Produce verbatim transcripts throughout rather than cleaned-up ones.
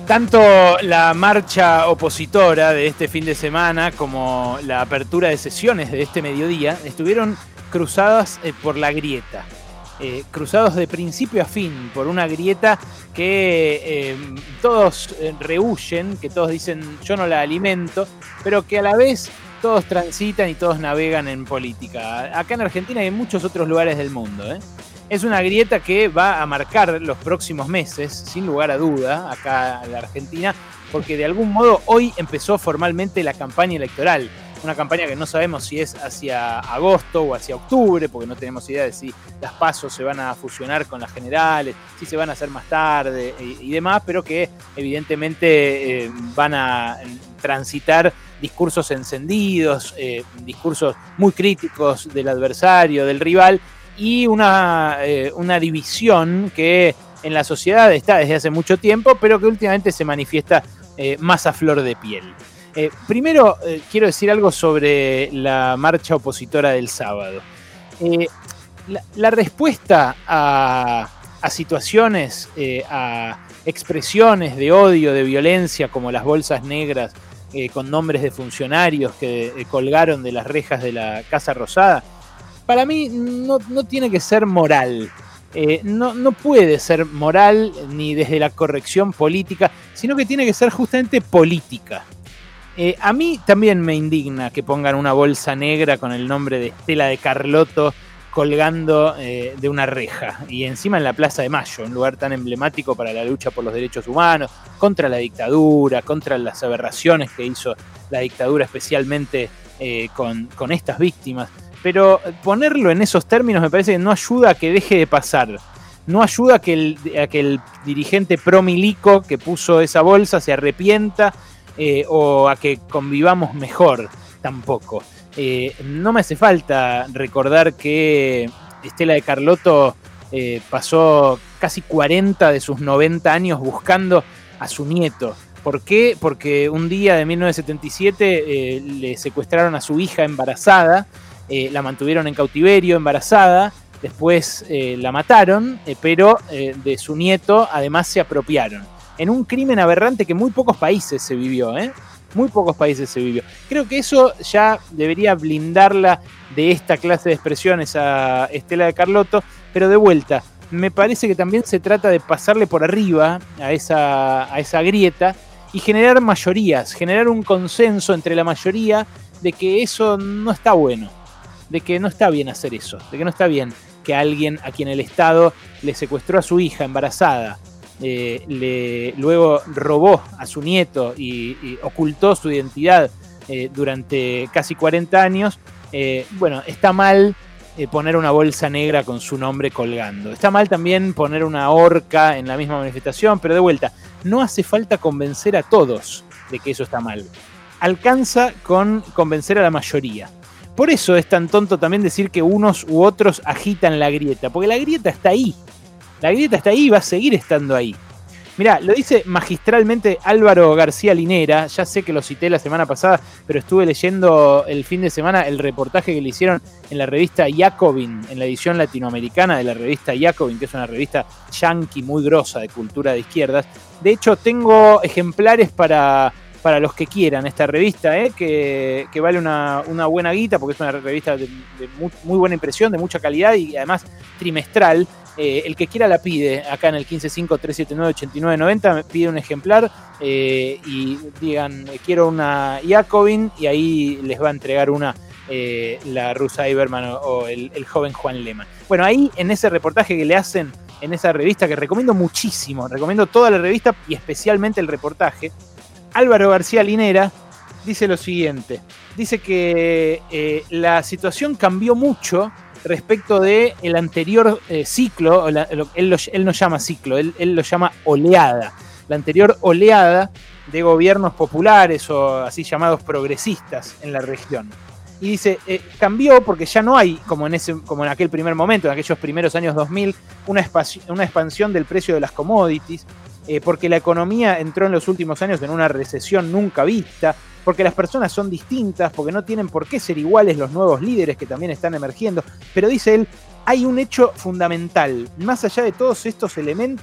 Tanto la marcha opositora de este fin de semana como la apertura de sesiones de este mediodía estuvieron cruzadas eh, por la grieta. Eh, cruzados de principio a fin por una grieta que eh, todos eh, rehuyen, que todos dicen yo no la alimento, pero que a la vez todos transitan y todos navegan en política. Acá en Argentina y en muchos otros lugares del mundo, ¿eh? Es una grieta que va a marcar los próximos meses, sin lugar a duda, acá en la Argentina, porque de algún modo hoy empezó formalmente la campaña electoral. Una campaña que no sabemos si es hacia agosto o hacia octubre, porque no tenemos idea de si las PASO se van a fusionar con las generales, si se van a hacer más tarde y, y demás, pero que evidentemente eh, van a transitar discursos encendidos, eh, discursos muy críticos del adversario, del rival, y una, eh, una división que en la sociedad está desde hace mucho tiempo, pero que últimamente se manifiesta eh, más a flor de piel. Eh, primero, eh, quiero decir algo sobre la marcha opositora del sábado. Eh, la, la respuesta a, a situaciones, eh, a expresiones de odio, de violencia, como las bolsas negras eh, con nombres de funcionarios que eh, colgaron de las rejas de la Casa Rosada, para mí no, no tiene que ser moral. Eh, no, no puede ser moral ni desde la corrección política, sino que tiene que ser justamente política. Eh, a mí también me indigna que pongan una bolsa negra con el nombre de Estela de Carlotto colgando eh, de una reja, y encima en la Plaza de Mayo, un lugar tan emblemático para la lucha por los derechos humanos, contra la dictadura, contra las aberraciones que hizo la dictadura, especialmente eh, con, con estas víctimas. Pero ponerlo en esos términos me parece que no ayuda a que deje de pasar. No ayuda a que el, a que el dirigente pro-milico que puso esa bolsa se arrepienta eh, o a que convivamos mejor tampoco. Eh, no me hace falta recordar que Estela de Carlotto eh, pasó casi cuarenta de sus noventa años buscando a su nieto. ¿Por qué? Porque un día de mil novecientos setenta y siete eh, le secuestraron a su hija embarazada. Eh, la mantuvieron en cautiverio, embarazada, después eh, la mataron, eh, pero eh, de su nieto además se apropiaron. En un crimen aberrante que muy pocos países se vivió, ¿eh? Muy pocos países se vivió. Creo que eso ya debería blindarla de esta clase de expresiones a Estela de Carlotto, pero de vuelta, me parece que también se trata de pasarle por arriba a esa, a esa grieta y generar mayorías, generar un consenso entre la mayoría de que eso no está bueno. De que no está bien hacer eso, de que no está bien que alguien a quien el Estado le secuestró a su hija embarazada, eh, le, luego robó a su nieto y, y ocultó su identidad eh, durante casi cuarenta años, eh, bueno, está mal eh, poner una bolsa negra con su nombre colgando. Está mal también poner una horca en la misma manifestación, pero de vuelta, no hace falta convencer a todos de que eso está mal. Alcanza con convencer a la mayoría. Por eso es tan tonto también decir que unos u otros agitan la grieta, porque la grieta está ahí. La grieta está ahí y va a seguir estando ahí. Mirá, lo dice magistralmente Álvaro García Linera, ya sé que lo cité la semana pasada, pero estuve leyendo el fin de semana el reportaje que le hicieron en la revista Jacobin, en la edición latinoamericana de la revista Jacobin, que es una revista yanqui muy grosa de cultura de izquierdas. De hecho, tengo ejemplares para... para los que quieran esta revista, ¿eh? que, que vale una, una buena guita, porque es una revista de, de muy, muy buena impresión, de mucha calidad y además trimestral. Eh, el que quiera la pide, acá en el uno cinco cinco, tres siete nueve, ocho nueve nueve cero, me pide un ejemplar eh, y digan, quiero una Jacobin, y ahí les va a entregar una eh, la Rusa Iberman o, o el, el joven Juan Lehmann. Bueno, ahí en ese reportaje que le hacen en esa revista, que recomiendo muchísimo, recomiendo toda la revista y especialmente el reportaje, Álvaro García Linera dice lo siguiente, dice que eh, la situación cambió mucho respecto del anterior eh, ciclo, la, lo, él, lo, él no llama ciclo, él, él lo llama oleada, la anterior oleada de gobiernos populares o así llamados progresistas en la región. Y dice, eh, cambió porque ya no hay, como en, ese, como en aquel primer momento, en aquellos primeros años dos mil, una, espacio, una expansión del precio de las commodities, eh, porque la economía entró en los últimos años en una recesión nunca vista, porque las personas son distintas, porque no tienen por qué ser iguales los nuevos líderes que también están emergiendo. Pero dice él, hay un hecho fundamental, más allá de todos estos elementos,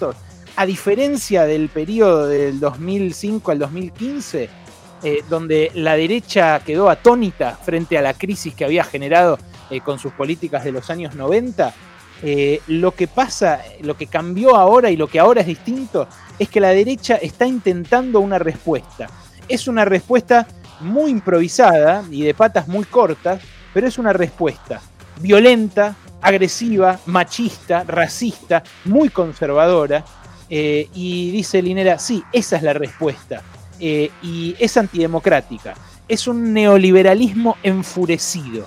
a diferencia del periodo del dos mil cinco al dos mil quince, eh, donde la derecha quedó atónita frente a la crisis que había generado eh, con sus políticas de los años noventa, eh, lo que pasa, lo que cambió ahora y lo que ahora es distinto, es que la derecha está intentando una respuesta. Es una respuesta muy improvisada y de patas muy cortas, pero es una respuesta violenta, agresiva, machista, racista, muy conservadora. Eh, y dice Linera, sí, esa es la respuesta. Eh, y es antidemocrática. Es un neoliberalismo enfurecido.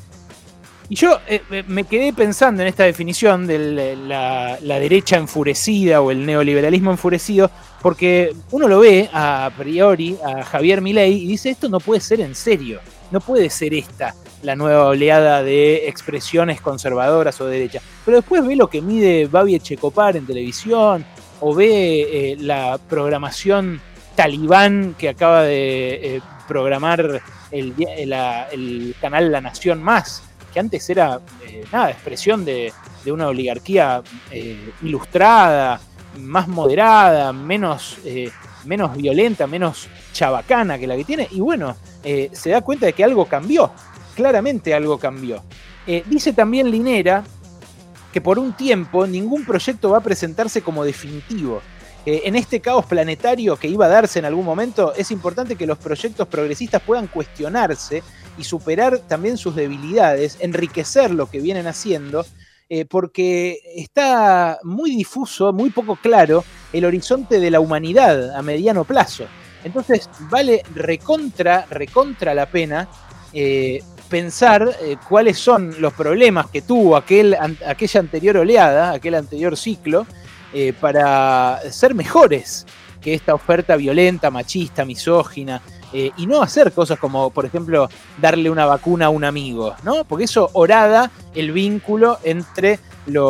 Y yo eh, me quedé pensando en esta definición de la, la derecha enfurecida o el neoliberalismo enfurecido, porque uno lo ve a priori a Javier Milei y dice, esto no puede ser en serio. No puede ser esta la nueva oleada de expresiones conservadoras o de derecha. Pero después ve lo que mide Babi Echecopar en televisión, o ve eh, la programación talibán que acaba de eh, programar el, la, el canal La Nación Más, que antes era eh, nada, expresión de, de una oligarquía eh, ilustrada, más moderada, menos, eh, menos violenta, menos chabacana que la que tiene, y bueno, eh, se da cuenta de que algo cambió, claramente algo cambió. Eh, dice también Linera que por un tiempo ningún proyecto va a presentarse como definitivo. Eh, en este caos planetario que iba a darse en algún momento, es importante que los proyectos progresistas puedan cuestionarse y superar también sus debilidades, enriquecer lo que vienen haciendo, eh, porque está muy difuso, muy poco claro el horizonte de la humanidad a mediano plazo. Entonces vale recontra, recontra la pena eh, pensar eh, cuáles son los problemas que tuvo aquel, an, aquella anterior oleada, aquel anterior ciclo, eh, para ser mejores que esta oferta violenta, machista, misógina, eh, y no hacer cosas como, por ejemplo, darle una vacuna a un amigo, ¿no? Porque eso horada el vínculo entre,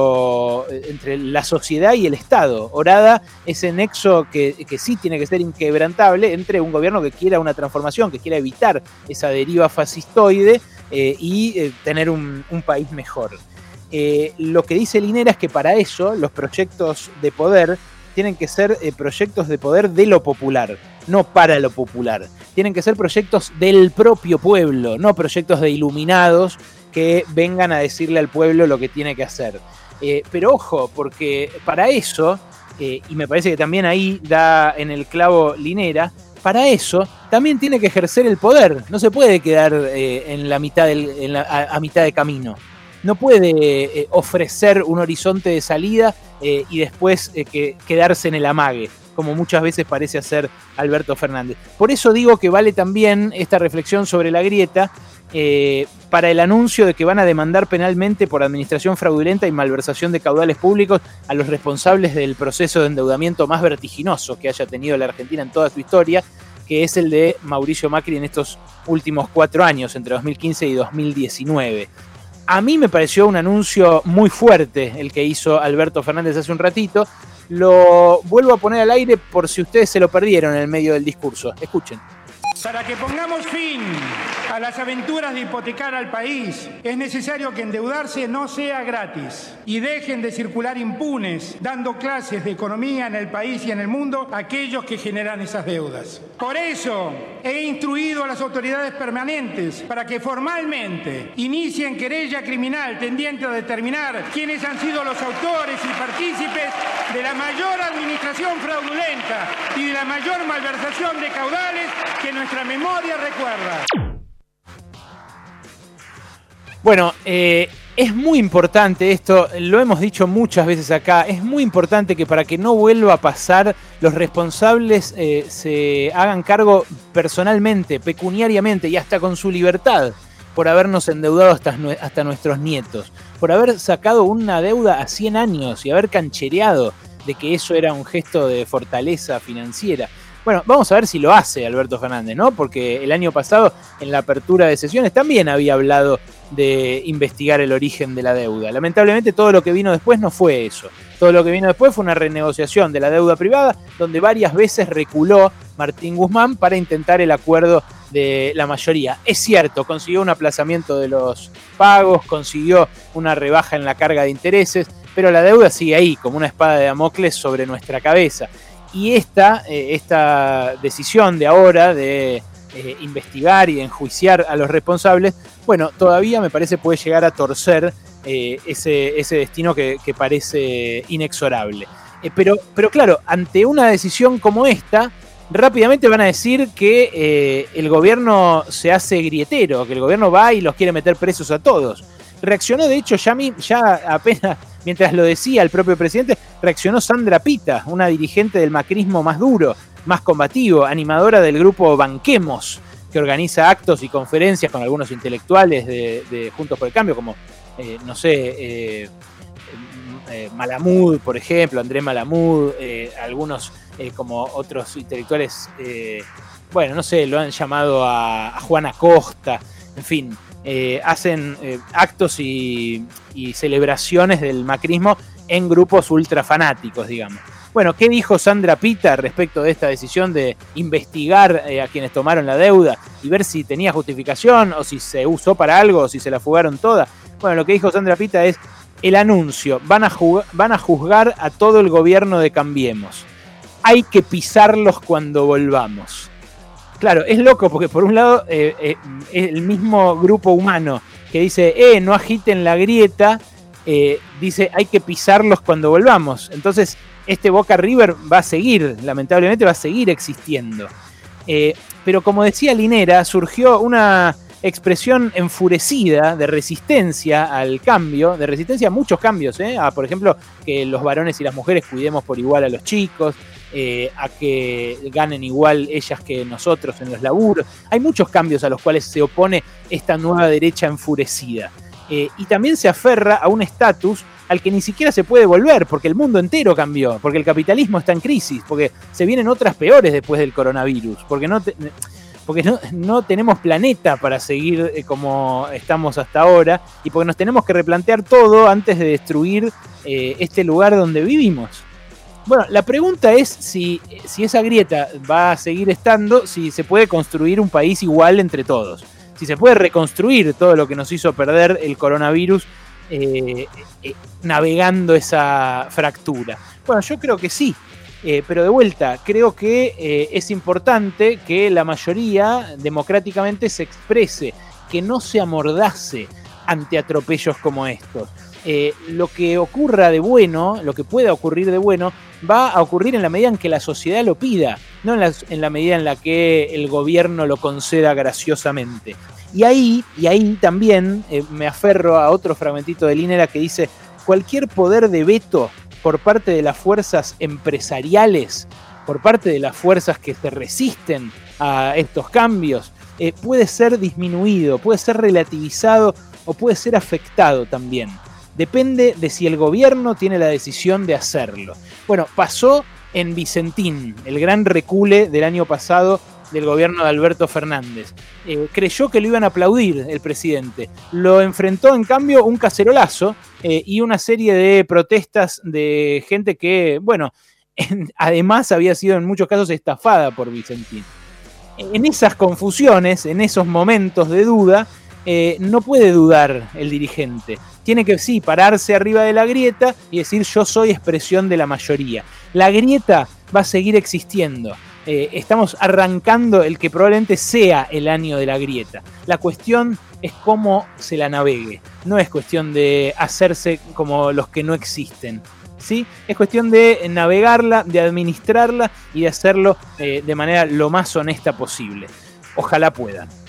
lo, entre la sociedad y el Estado, horada ese nexo que, que sí tiene que ser inquebrantable entre un gobierno que quiera una transformación, que quiera evitar esa deriva fascistoide eh, y eh, tener un, un país mejor. Eh, lo que dice Linera es que para eso los proyectos de poder tienen que ser eh, proyectos de poder de lo popular, no para lo popular. Tienen que ser proyectos del propio pueblo, no proyectos de iluminados que vengan a decirle al pueblo lo que tiene que hacer. Eh, pero ojo, porque para eso, eh, y me parece que también ahí da en el clavo Linera, para eso también tiene que ejercer el poder. No se puede quedar eh, en la mitad del, en la, a, a mitad de camino. No puede eh, ofrecer un horizonte de salida eh, y después eh, que, quedarse en el amague, como muchas veces parece hacer Alberto Fernández. Por eso digo que vale también esta reflexión sobre la grieta eh, para el anuncio de que van a demandar penalmente por administración fraudulenta y malversación de caudales públicos a los responsables del proceso de endeudamiento más vertiginoso que haya tenido la Argentina en toda su historia, que es el de Mauricio Macri en estos últimos cuatro años, entre dos mil quince y dos mil diecinueve. A mí me pareció un anuncio muy fuerte el que hizo Alberto Fernández hace un ratito. Lo vuelvo a poner al aire por si ustedes se lo perdieron en el medio del discurso. Escuchen. Para que pongamos fin a las aventuras de hipotecar al país, es necesario que endeudarse no sea gratis y dejen de circular impunes, dando clases de economía en el país y en el mundo a aquellos que generan esas deudas. Por eso he instruido a las autoridades permanentes para que formalmente inicien querella criminal tendiente a determinar quiénes han sido los autores y partícipes de la mayor administración fraudulenta y de la mayor malversación de caudales que nuestra memoria recuerda. Bueno, eh, es muy importante esto, lo hemos dicho muchas veces acá, es muy importante que para que no vuelva a pasar, los responsables eh, se hagan cargo personalmente, pecuniariamente y hasta con su libertad, por habernos endeudado hasta, hasta nuestros nietos, por haber sacado una deuda a cien años y haber canchereado de que eso era un gesto de fortaleza financiera. Bueno, vamos a ver si lo hace Alberto Fernández, ¿no? Porque el año pasado, en la apertura de sesiones, también había hablado de investigar el origen de la deuda. Lamentablemente, todo lo que vino después no fue eso. Todo lo que vino después fue una renegociación de la deuda privada, donde varias veces reculó Martín Guzmán para intentar el acuerdo de la mayoría. Es cierto, consiguió un aplazamiento de los pagos, consiguió una rebaja en la carga de intereses, pero la deuda sigue ahí, como una espada de Damocles sobre nuestra cabeza. Y esta, eh, esta decisión de ahora de eh, investigar y de enjuiciar a los responsables, bueno, todavía me parece puede llegar a torcer eh, ese, ese destino que, que parece inexorable. Eh, pero, pero claro, ante una decisión como esta, rápidamente van a decir que eh, el gobierno se hace grietero, que el gobierno va y los quiere meter presos a todos. Reaccionó, de hecho, ya, mi, ya apenas, mientras lo decía el propio presidente, reaccionó Sandra Pita, una dirigente del macrismo más duro, más combativo, animadora del grupo Banquemos, que organiza actos y conferencias con algunos intelectuales de, de Juntos por el Cambio, como, eh, no sé, eh, eh, Malamud, por ejemplo, Andrés Malamud, eh, algunos eh, como otros intelectuales, eh, bueno, no sé, lo han llamado a, a Juan Acosta, en fin. Eh, hacen eh, actos y, y celebraciones del macrismo en grupos ultrafanáticos, digamos. Bueno, ¿qué dijo Sandra Pita respecto de esta decisión de investigar eh, a quienes tomaron la deuda y ver si tenía justificación o si se usó para algo o si se la fugaron toda? Bueno, lo que dijo Sandra Pita es el anuncio, van a, jug- van a juzgar a todo el gobierno de Cambiemos. Hay que pisarlos cuando volvamos. Claro, es loco porque por un lado eh, eh, el mismo grupo humano que dice, eh, no agiten la grieta, eh, dice, hay que pisarlos cuando volvamos. Entonces, este Boca River va a seguir, lamentablemente va a seguir existiendo. Eh, pero como decía Linera, surgió una expresión enfurecida de resistencia al cambio, de resistencia a muchos cambios, ¿eh? A, por ejemplo, que los varones y las mujeres cuidemos por igual a los chicos, Eh, a que ganen igual ellas que nosotros en los laburos. Hay muchos cambios a los cuales se opone esta nueva derecha enfurecida. Eh, y también se aferra a un estatus al que ni siquiera se puede volver, porque el mundo entero cambió, porque el capitalismo está en crisis, porque se vienen otras peores después del coronavirus, porque no, te, porque no, no tenemos planeta para seguir eh, como estamos hasta ahora, y porque nos tenemos que replantear todo antes de destruir eh, este lugar donde vivimos. Bueno, la pregunta es si, si esa grieta va a seguir estando, si se puede construir un país igual entre todos, si se puede reconstruir todo lo que nos hizo perder el coronavirus eh, eh, navegando esa fractura. Bueno, yo creo que sí, eh, pero de vuelta, creo que eh, es importante que la mayoría democráticamente se exprese, que no se amordace ante atropellos como estos. Eh, lo que ocurra de bueno, lo que pueda ocurrir de bueno, va a ocurrir en la medida en que la sociedad lo pida, no en la, en la medida en la que el gobierno lo conceda graciosamente. Y ahí, y ahí también eh, me aferro a otro fragmentito de Linera que dice: cualquier poder de veto por parte de las fuerzas empresariales, por parte de las fuerzas que se resisten a estos cambios, eh, puede ser disminuido, puede ser relativizado o puede ser afectado también. Depende de si el gobierno tiene la decisión de hacerlo. Bueno, pasó en Vicentín, el gran recule del año pasado del gobierno de Alberto Fernández. Eh, creyó que lo iban a aplaudir el presidente. Lo enfrentó, en cambio, un cacerolazo eh, y una serie de protestas de gente que, bueno, en, además había sido en muchos casos estafada por Vicentín. En esas confusiones, en esos momentos de duda, eh, no puede dudar el dirigente. Tiene que, sí, pararse arriba de la grieta y decir: yo soy expresión de la mayoría. La grieta va a seguir existiendo. Eh, estamos arrancando el que probablemente sea el año de la grieta. La cuestión es cómo se la navegue. No es cuestión de hacerse como los que no existen, ¿sí? Es cuestión de navegarla, de administrarla y de hacerlo eh, de manera lo más honesta posible. Ojalá puedan.